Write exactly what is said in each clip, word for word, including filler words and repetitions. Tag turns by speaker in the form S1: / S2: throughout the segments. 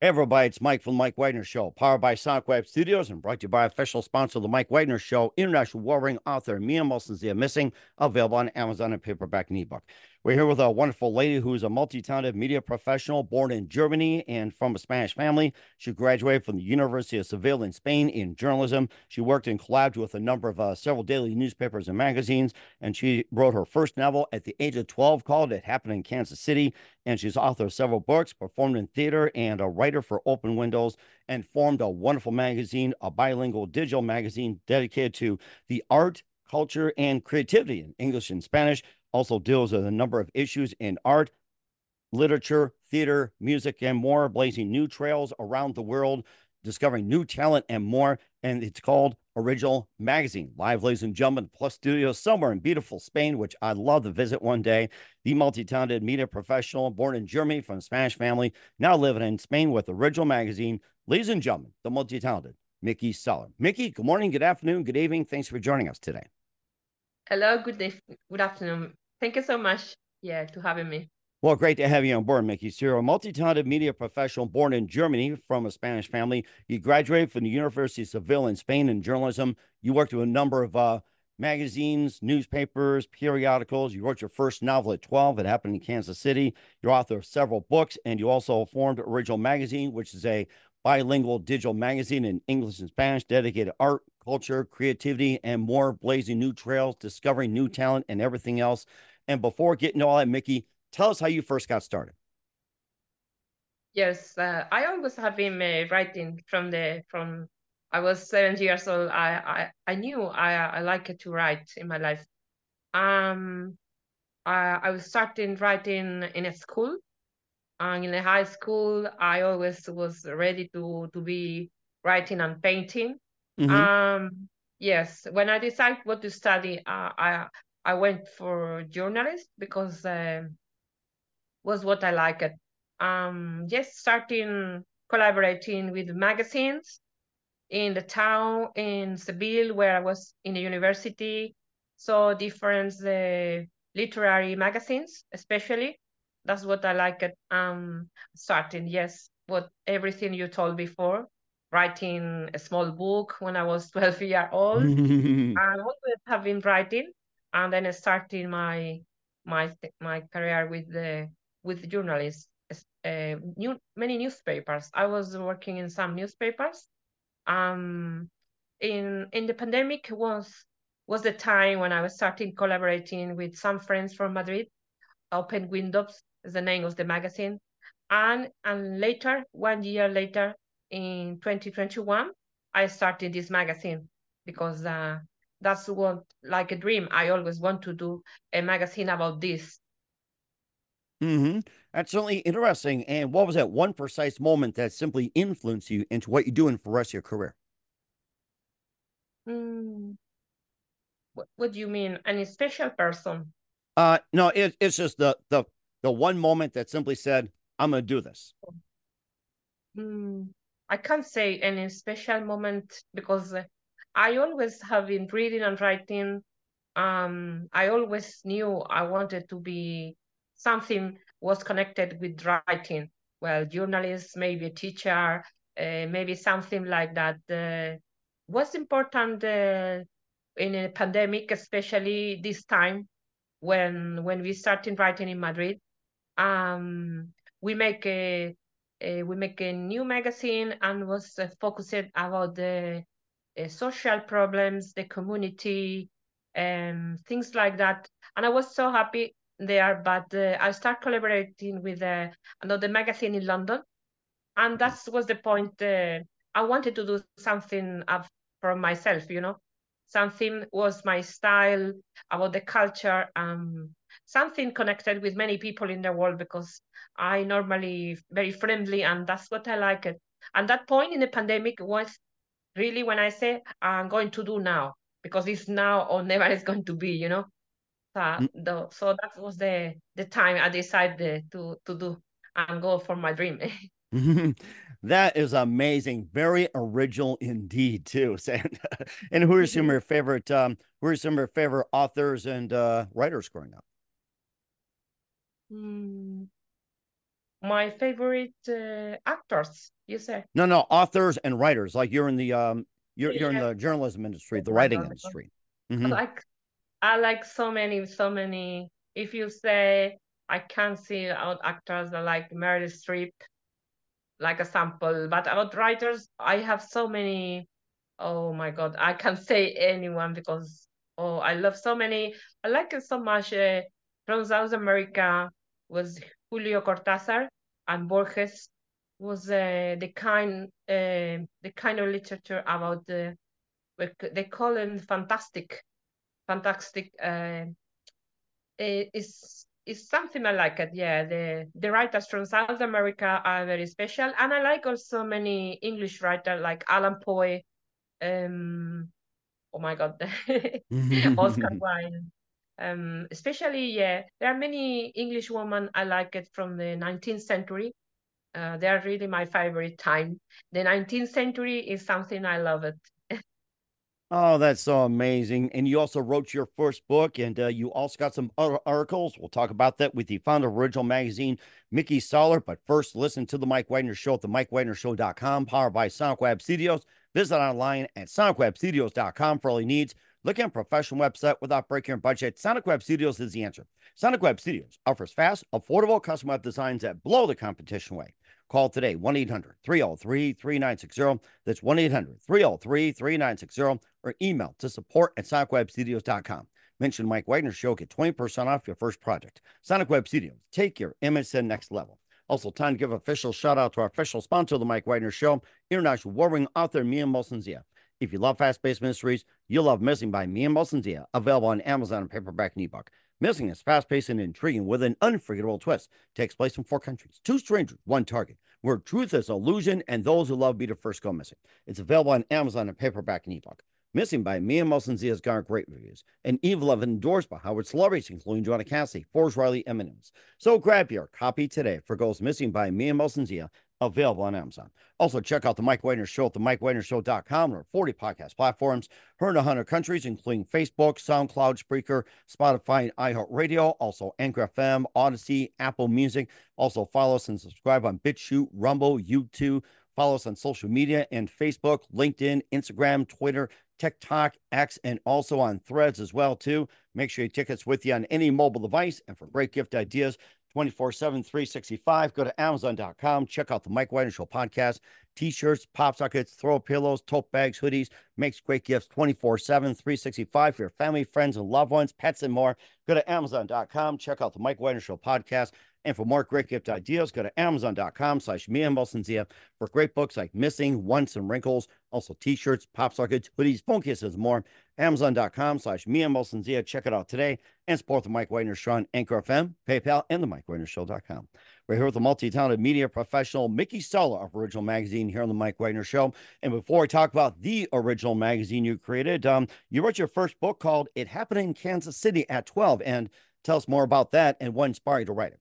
S1: Hey everybody, it's Mike from the Mike Wagner Show, powered by Sonic Web Studios and brought to you by official sponsor of the Mike Wagner Show, international warring author Mia Molson's The Missing, available on Amazon and paperback and ebook. We're here with a wonderful lady who is a multi-talented media professional born in Germany and from a Spanish family. She graduated from the University of Seville in Spain in journalism. She worked and collabed with a number of uh, several daily newspapers and magazines, and she wrote her first novel at the age of twelve called It Happened in Kansas City. And she's author of several books, performed in theater, and a writer for Open Windows, and formed a wonderful magazine, a bilingual digital magazine dedicated to the art, culture, and creativity in English and Spanish. Also deals with a number of issues in art, literature, theater, music, and more, blazing new trails around the world, discovering new talent and more. And it's called Original Magazine. Live, ladies and gentlemen, Plus Studios somewhere in beautiful Spain, which I'd love to visit one day. The multi-talented media professional, born in Germany from a Spanish family, now living in Spain with Original Magazine. Ladies and gentlemen, the multi-talented Mickey Soller. Mickey, good morning, good afternoon, good evening. Thanks for joining us today.
S2: Hello, good day, good afternoon. Thank you so much, yeah, to having me.
S1: Well, great to have you on board, Mickey. So you're a multi-talented media professional born in Germany from a Spanish family. You graduated from the University of Seville in Spain in journalism. You worked with a number of uh, magazines, newspapers, periodicals. You wrote your first novel at twelve. It happened in Kansas City. You're author of several books, and you also formed Original Magazine, which is a bilingual digital magazine in English and Spanish dedicated to art, culture, creativity, and more, blazing new trails, discovering new talent, and everything else. And before getting to all that, Mickey, tell us how you first got started.
S2: Yes, uh, I always have been uh, writing from the from I was seven years old. I I, I knew I I liked to write in my life. Um, I I was starting writing in a school, and in a high school, I always was ready to to be writing and painting.
S1: Mm-hmm.
S2: Um, yes, when I decided what to study, uh, I I went for journalist because. Um, was what I liked. Um, just starting collaborating with magazines in the town in Seville, where I was in the university. So different uh, literary magazines, especially. That's what I liked. Um, starting, yes, what everything you told before. Writing a small book when I was twelve year old. I always have been writing, and then starting my my my career with the with journalists. Uh, new many newspapers. I was working in some newspapers. Um, in in the pandemic was was the time when I was starting collaborating with some friends from Madrid. Open Windows is the name of the magazine, and and later, one year later, in twenty twenty-one, I started this magazine because uh, that's what like a dream. I always want to do a magazine about this.
S1: Mm-hmm. That's certainly interesting. And what was that one precise moment that simply influenced you into what you're doing for the rest of your career?
S2: Mm, what, what do you mean? Any special person?
S1: Uh, no, it, it's just the the the one moment that simply said, "I'm going to do this."
S2: Mm, I can't say any special moment because uh, I always have been reading and writing. Um, I always knew I wanted to be something was connected with writing. Well, journalist, maybe a teacher, uh, maybe something like that. Uh, what's important uh, in a pandemic, especially this time when when we started writing in Madrid, um, we make a, a we make a new magazine and was uh, focused about the uh, social problems, the community, and things like that. And I was so happy there. But uh, I started collaborating with uh, another magazine in London, and that was the point. Uh, I wanted to do something up for myself, you know. Something was my style about the culture, um, something connected with many people in the world because I normally very friendly, and that's what I like it. And that point in the pandemic was really when I say I'm going to do now because it's now or never is going to be, you know. So, the, so that was the the time I decided to to do and go for my dream.
S1: That is amazing. Very original indeed, too. And who are some of your favorite um who are some of your favorite authors and uh writers growing up?
S2: Hmm. My favorite uh, actors, you say?
S1: No, no, authors and writers. Like you're in the um, you're you're in
S2: Yes.
S1: the journalism industry,
S2: Oh
S1: the
S2: my
S1: writing
S2: God, because
S1: industry.
S2: I
S1: Hmm.
S2: like I like so many, so many. If you say I can't see out actors that like Meryl Streep, like a sample, but about writers, I have so many. Oh my God, I can't say anyone because oh, I love so many. I like it so much. Uh, from South America was Julio Cortázar and Borges was uh, the kind uh, the kind of literature about the they call it fantastic, fantastic. Uh, is is something I like it. Yeah, the the writers from South America are very special, and I like also many English writers like Alan Poe. Um, oh my God, Oscar Wilde. Um, especially, yeah, there are many English women I like it from the nineteenth century. Uh, they are really my favorite time. The nineteenth century is something I love it.
S1: Oh, that's so amazing. And you also wrote your first book, and uh, you also got some other articles. We'll talk about that with the founder of Original Magazine, Mickey Soller. But first, listen to The Mike Wagner Show at the mike wagner show dot com, powered by Sonic Web Studios. Visit online at sonic web studios dot com for all your needs. Look at a professional website without breaking your budget. Sonic Web Studios is the answer. Sonic Web Studios offers fast, affordable custom web designs that blow the competition away. Call today, one eight hundred, three oh three, three nine six zero. That's one eight hundred, three oh three, three nine six zero, or email to support at sonic web studios dot com. Mention Mike Wagner Show, get twenty percent off your first project. Sonic Web Studios, take your image to the next level. Also, time to give official shout out to our official sponsor of the Mike Wagner Show, international warring author Mia Molson-Zia. If you love fast-paced mysteries, you'll love Missing by Mia Molson-Zia, available on Amazon and paperback and ebook. Missing is fast-paced and intriguing with an unforgettable twist. Takes place in four countries, two strangers, one target, where truth is illusion and those who love be the first go missing. It's available on Amazon and paperback and ebook. Missing by Mia Molson-Zia has garnered great reviews, and even love endorsed by Howard celebrities, including Joanna Cassidy, Forrest Riley, Eminems. So grab your copy today for Goes Missing by Mia Molson-Zia, available on Amazon. Also, check out the Mike Wagner Show at the mike wagner show dot com or forty podcast platforms, heard in one hundred countries, including Facebook, SoundCloud, Spreaker, Spotify, and iHeartRadio, also Anchor F M, Odyssey, Apple Music. Also, follow us and subscribe on BitChute, Rumble, YouTube. Follow us on social media and Facebook, LinkedIn, Instagram, Twitter, TikTok, X, and also on Threads as well, too. Make sure your tickets with you on any mobile device. And for great gift ideas, twenty-four seven, three sixty-five, go to amazon dot com. Check out the Mike Wagner Show podcast. T-shirts, pop sockets, throw pillows, tote bags, hoodies. Makes great gifts twenty-four seven, three sixty-five for your family, friends, and loved ones, pets, and more. Go to amazon dot com. Check out the Mike Wagner Show podcast. And for more great gift ideas, go to amazon dot com slash Mia Molson-Zia for great books like Missing, Once, and Wrinkles. Also t-shirts, pop sockets, hoodies, phone cases, and more. amazon dot com slash Mia Molson-Zia. Check it out today and support the Mike Wagner Show on Anchor F M, PayPal, and the mike wagner show dot com. We're here with the multi-talented media professional Mickey Soller of Original Magazine here on the Mike Wagner Show. And before I talk about the original magazine you created, um, you wrote your first book called It Happened in Kansas City at twelve. And tell us more about that and what inspired you to write it.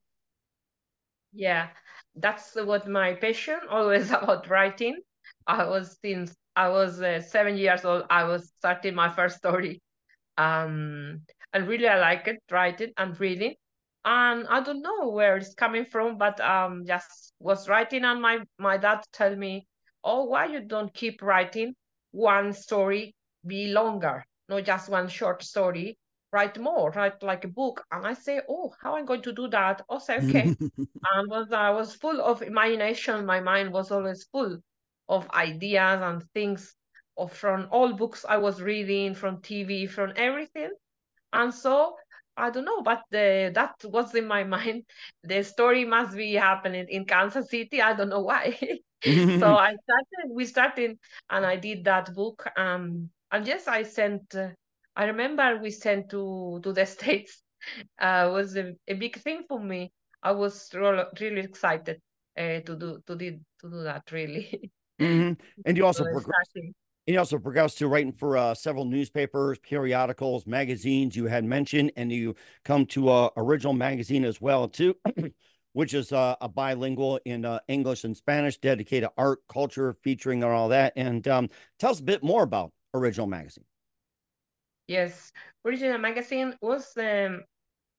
S2: Yeah, that's what my passion always about writing. I was since I was uh, seven years old. I was starting my first story, um, and really I like it, writing and reading. And I don't know where it's coming from, but um, just was writing, and my my dad told me, "Oh, why you don't keep writing one story be longer, not just one short story." Write more, write like a book. And I say, oh, how am I going to do that? I say, okay, and was I was full of imagination. My mind was always full of ideas and things of from all books I was reading, from T V, from everything. And so I don't know, but the, that was in my mind. The story must be happening in Kansas City. I don't know why. So I started. We started, and I did that book. Um, and yes, I sent. Uh, I remember we sent to to the States. Uh, was a, a big thing for me. I was really, really excited uh, to do to did to do that. Really,
S1: Mm-hmm. And you
S2: so
S1: also progressed.
S2: starting.
S1: And you also progressed to writing for uh, several newspapers, periodicals, magazines you had mentioned, and you come to uh, Original Magazine as well too, which is uh, a bilingual in uh, English and Spanish, dedicated to art, culture, featuring and all that. And um, tell us a bit more about Original Magazine.
S2: Yes, Original Magazine was um,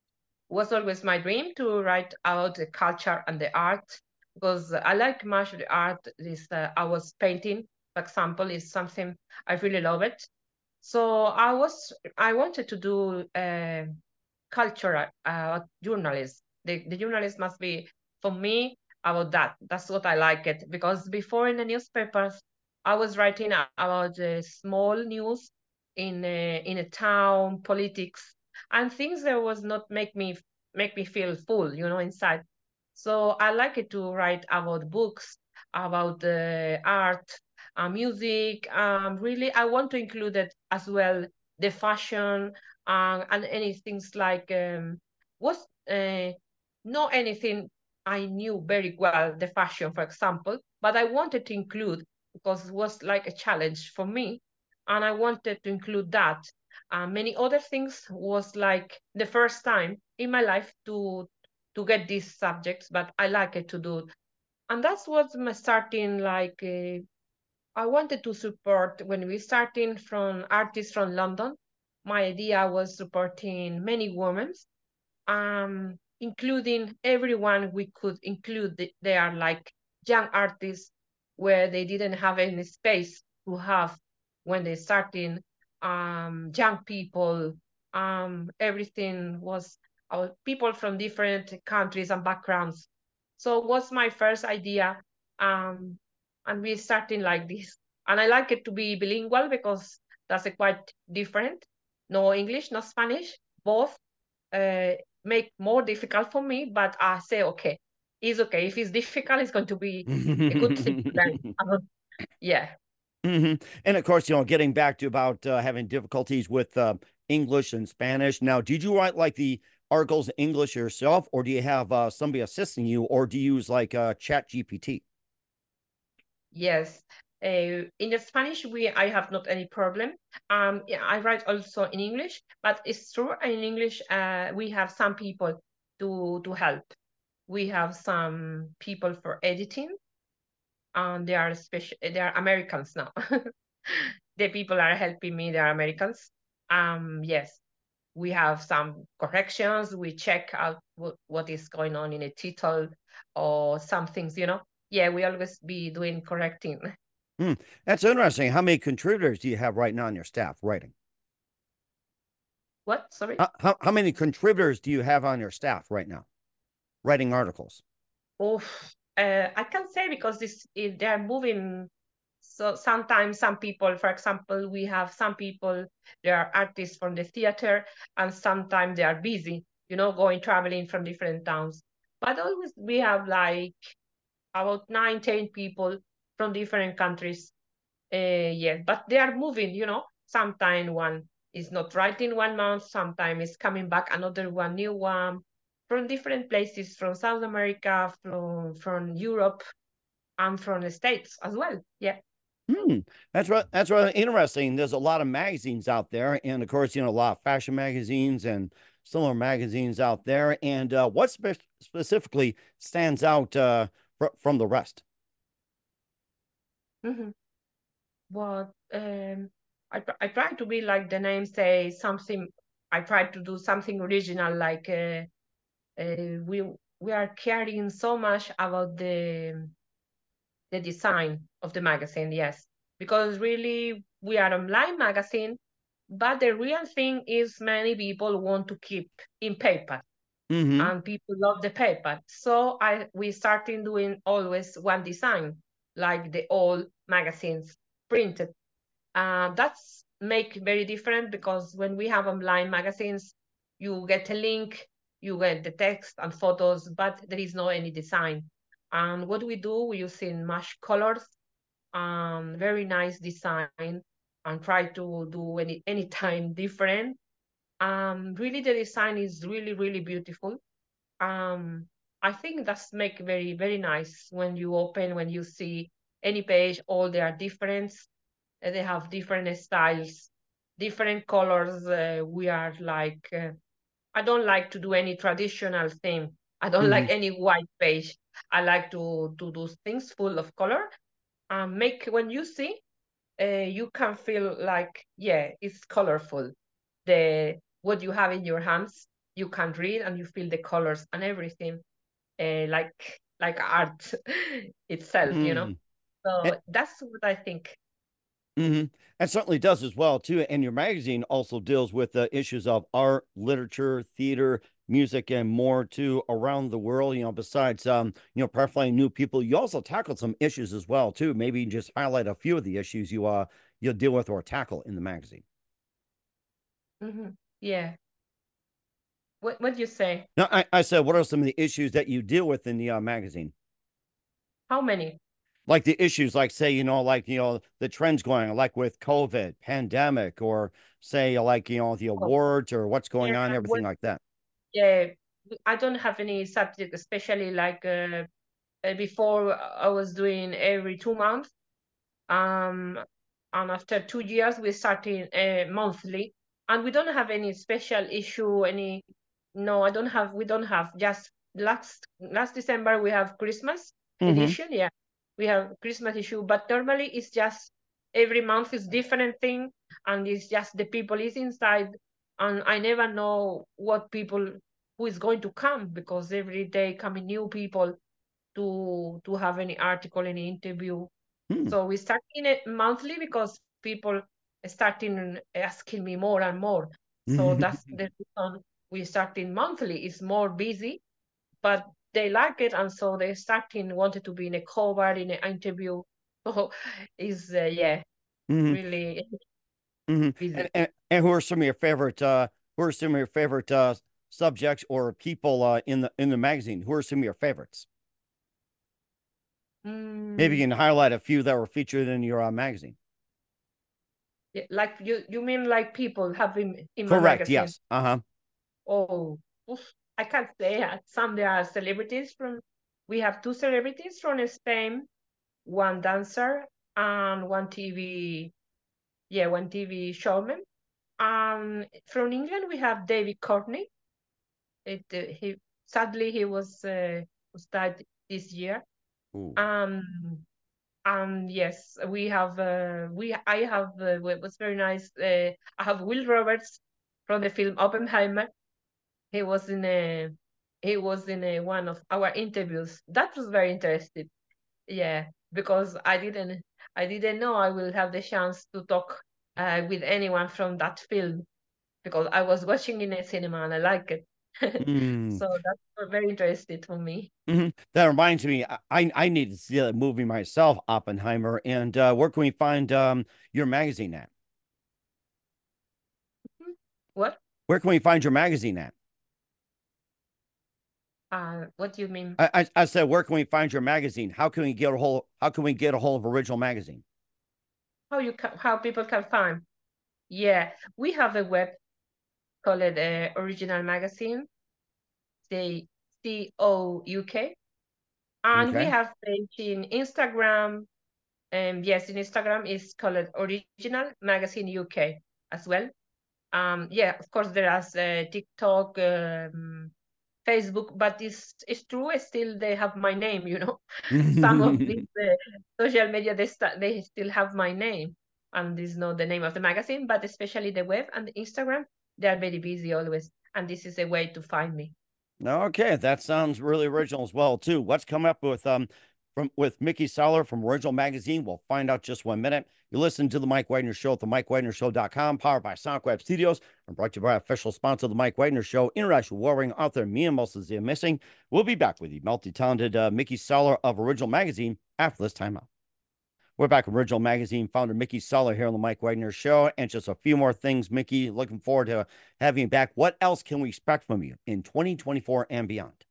S2: was always my dream to write about the culture and the art because I like much the art. This uh, I was painting, for example, is something I really love it. So I was I wanted to do uh, cultural uh, journalism. The the journalist must be for me about that. That's what I like it because before in the newspapers, I was writing a- about the small news in a, in a town, politics, and things that was not make me make me feel full, you know, inside. So I like it to write about books, about uh, art, uh, music. Um, really, I want to include it as well the fashion uh, and any things like um, was uh, not anything I knew very well the fashion, for example, but I wanted to include because it was like a challenge for me, and I wanted to include that. Uh, many other things was like the first time in my life to to get these subjects, but I like it to do, and that's what my starting like. Uh, I wanted to support when we starting from artists from London. My idea was supporting many women, um, including everyone we could include. They are like young artists where they didn't have any space to have when they starting. Um, young people, um, everything was uh, people from different countries and backgrounds. So what's my first idea? Um, and we starting like this. And I like it to be bilingual because that's a quite different. No English, no Spanish, both uh, make more difficult for me, but I say, okay, it's okay. If it's difficult, it's going to be a good thing to learn. Uh, yeah.
S1: hmm And of course, you know, getting back to about uh, having difficulties with uh, English and Spanish. Now, did you write like the articles in English yourself, or do you have uh, somebody assisting you, or do you use like uh, Chat G P T?
S2: Yes. Uh, in the Spanish, we I have not any problem. Um, yeah, I write also in English, but it's true in English, uh, we have some people to to help. We have some people for editing, and they are special. They are Americans now. The people are helping me. They are Americans. Um, yes, we have some corrections. We check out what, what is going on in a title or some things. You know, yeah, we always be doing correcting.
S1: Hmm, that's interesting. How many contributors do you have right now on your staff writing?
S2: What? Sorry.
S1: How, how, how many contributors do you have on your staff right now writing articles?
S2: Oh, uh, I can't say because this if they are moving. So sometimes some people, for example, we have some people, they are artists from the theater, and sometimes they are busy, you know, going traveling from different towns. But always we have like about nine, ten people from different countries. Uh, yeah, but they are moving, you know. Sometimes one is not writing one month, sometimes it's coming back another one, new one from different places, from South America, from from Europe, and from the States as well. Yeah.
S1: Hmm. That's right. That's really interesting. There's a lot of magazines out there, and of course, you know, a lot of fashion magazines and similar magazines out there. And uh, what spe specifically stands out uh, fr from the rest?
S2: Mm-hmm. But um, I tr- I try to be like the name say something. I try to do something original, like uh, uh, we we are caring so much about the the design of the magazine. Yes, because really we are online magazine, but the real thing is many people want to keep in paper,
S1: Mm-hmm.
S2: and people love the paper. So I we started doing always one design, like the old magazines printed. Uh, that's make very different because when we have online magazines, you get a link, you get the text and photos, but there is no any design. And what we do, we use in much colors, um, very nice design, and try to do any anytime different. Um, really, the design is really really beautiful. Um, I think that's make very very nice when you open when you see any page, all they are different, uh, they have different styles, different colors. Uh, we are like, uh, I don't like to do any traditional thing. I don't
S1: Mm-hmm.
S2: like any white page. I like to, to do things full of color. Um, make when you see, uh, you can feel like, yeah, it's colorful. The what you have in your hands, you can read and you feel the colors and everything, uh, like like art itself, you know.
S1: Mm.
S2: So that's what I think.
S1: Mm-hmm. And certainly does as well too. And your magazine also deals with the issues of art, literature, theater, music, and more too around the world. You know, besides um, you know, profiling new people, you also tackled some issues as well too. Maybe just highlight a few of the issues you uh you'll deal with or tackle in the magazine.
S2: Hmm. Yeah. What what do you say?
S1: Now, I, I said, what are some of the issues that you deal with in the uh, magazine?
S2: How many?
S1: Like the issues, like say, you know, like you know, the trends going, like with COVID, pandemic, or say, like you know, the
S2: Oh,
S1: awards or what's going
S2: yeah.
S1: on,
S2: Well,
S1: everything like that.
S2: yeah. I don't have any subject, especially like uh, uh, before I was doing every two months. Um, and after two years, we started uh, monthly, and we don't have any special issue. Any no, I don't have. We don't have. Just last last December we have Christmas
S1: Mm-hmm.
S2: edition. Yeah, we have Christmas issue, but normally it's just every month is different thing, and it's just the people is inside, and I never know what people who is going to come because every day coming new people to to have any article, any interview.
S1: Hmm.
S2: So we starting it monthly because people starting asking me more and more. So that's the reason we starting monthly. It's more busy, but they like it, and so they starting wanted to be in a cover, in an interview. So is uh, yeah,
S1: Hmm.
S2: really
S1: Hmm.
S2: busy.
S1: And, and and who are some of your favorite uh who are some of your favorite uh subjects or people uh in the in the magazine? Who are some of your favorites? Maybe
S2: Mm,
S1: you can highlight a few that were featured in your uh, magazine.
S2: yeah, like you, you mean like people having in my
S1: Correct.
S2: magazine?
S1: Yes. Uh-huh.
S2: Oh, oof, I can't say. uh, Some there are celebrities from. We have two celebrities from Spain, one dancer and one T V. Yeah, one T V showman. Um, from England we have David Courtney. It uh, he sadly he was uh, was died this year.
S1: Ooh.
S2: Um, um, yes, we have. Uh, we I have. Uh, it was very nice. Uh, I have Will Roberts from the film Oppenheimer. He was in a he was in a one of our interviews. That was very interesting. Yeah, because I didn't I didn't know I will have the chance to talk uh, with anyone from that film because I was watching in a cinema and I like it.
S1: Mm.
S2: So that's very interesting for me.
S1: Hmm. That reminds me, I I need to see that movie myself, Oppenheimer. And uh, where can we find um your magazine at?
S2: Mhm. What?
S1: Where can we find your magazine at?
S2: Uh, what do you mean?
S1: I, I, I said, where can we find your magazine? How can we get a hold? How can we get a hold of Original Magazine?
S2: How you can, how people can find? Yeah, we have a web called uh, Original Magazine, say C O U K. And we
S1: Okay.
S2: have page in Instagram. Um, yes, in Instagram is called Original Magazine U K as well. Um, yeah, of course there is uh, TikTok, um, Facebook, but it's it's true. Still, they have my name. You know, some of these uh, social media they st- they still have my name, and this is not the name of the magazine, but especially the web and the Instagram, they are very busy always, and this is a way to find me.
S1: Okay, that sounds really original as well too. What's coming up with um from with Mickey Soller from Original Magazine? We'll find out just one minute. You listen to the Mike Wagner Show at the mike wagner show dot com, powered by SoundWeb Studios, and brought to you by official sponsor of the Mike Wagner Show, international warring author Mia Moses Missing. We'll be back with the multi-talented uh, Mickey Soller of Original Magazine after this time out. We're back with Original Magazine founder Mickey Soller here on the Mike Wagner Show. And just a few more things, Mickey. Looking forward to having you back. What else can we expect from you in twenty twenty-four and beyond?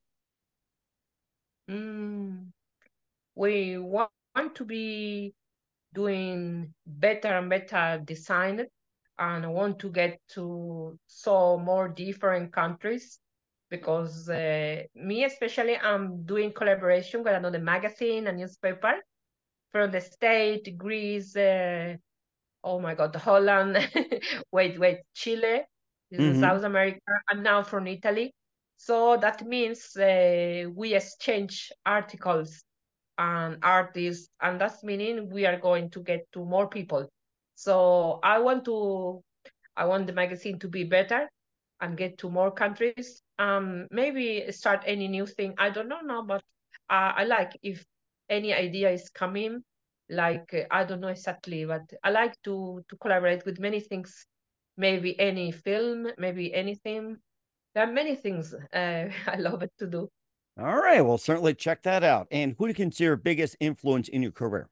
S2: Mm. We want to be doing better and better design, and I want to get to so more different countries because uh, me especially I'm doing collaboration with another magazine and newspaper from the state, Greece, uh, oh my God, Holland, wait, wait, Chile, this is
S1: Mm-hmm.
S2: South America, and now from Italy. So that means uh, we exchange articles and artists, and that's meaning we are going to get to more people. So I want to, I want the magazine to be better, and get to more countries. Um, maybe start any new thing. I don't know now, but uh, I like if any idea is coming. Like uh, I don't know exactly, but I like to to collaborate with many things. Maybe any film, maybe anything. There are many things uh, I love it to do.
S1: All right, we'll certainly check that out. And who do you consider biggest influence in your career?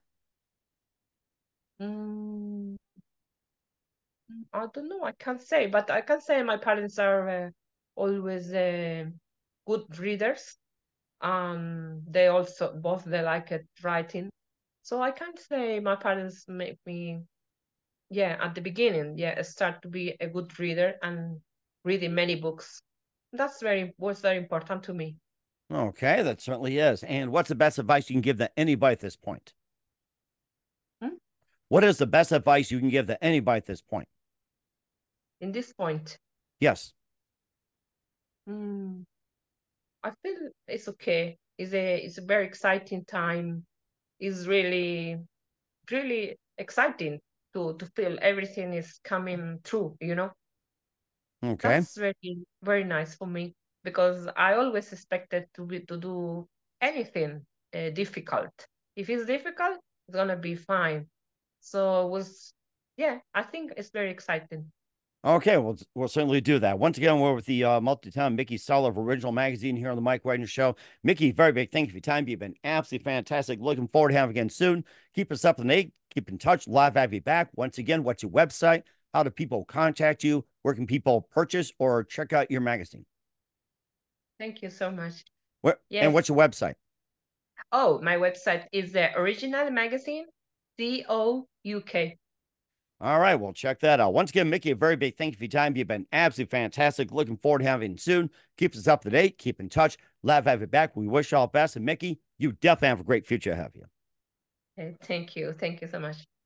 S2: Mm, I don't know. I can't say, but I can say my parents are uh, always uh, good readers. Um, they also both they like it writing. So I can't say my parents make me, yeah, at the beginning, yeah, start to be a good reader and reading many books. That's very was very important to me.
S1: Okay, that certainly is. And what's the best advice you can give to anybody at this point?
S2: Hmm?
S1: What is the best advice you can give to anybody at this point?
S2: In this point,
S1: Yes.
S2: mm, I feel it's okay. It's a it's a very exciting time. It's really really exciting to to feel everything is coming true, you know.
S1: Okay.
S2: That's very very nice for me because I always expected to be to do anything uh, difficult. If it's difficult, it's gonna be fine. So it was, yeah, I think it's very exciting.
S1: Okay, we'll, we'll certainly do that. Once again, we're with the uh, multi-time Mickey Seller of Original Magazine here on the Mike Wagner Show. Mickey, very big thank you for your time. You've been absolutely fantastic. Looking forward to having you again soon. Keep us up to date. Keep in touch. Live have you back. Once again, what's your website? How do people contact you? Where can people purchase or check out your magazine?
S2: Thank you so much.
S1: What and
S2: Yes.
S1: what's your website?
S2: Oh, my website is the Original Magazine, C O U K.
S1: All right, well, check that out. Once again, Mickey, a very big thank you for your time. You've been absolutely fantastic. Looking forward to having you soon. Keep us up to date. Keep in touch. Love to have you back. We wish you all the best. And Mickey, you definitely have a great future ahead of you.
S2: Thank you. Thank you so much.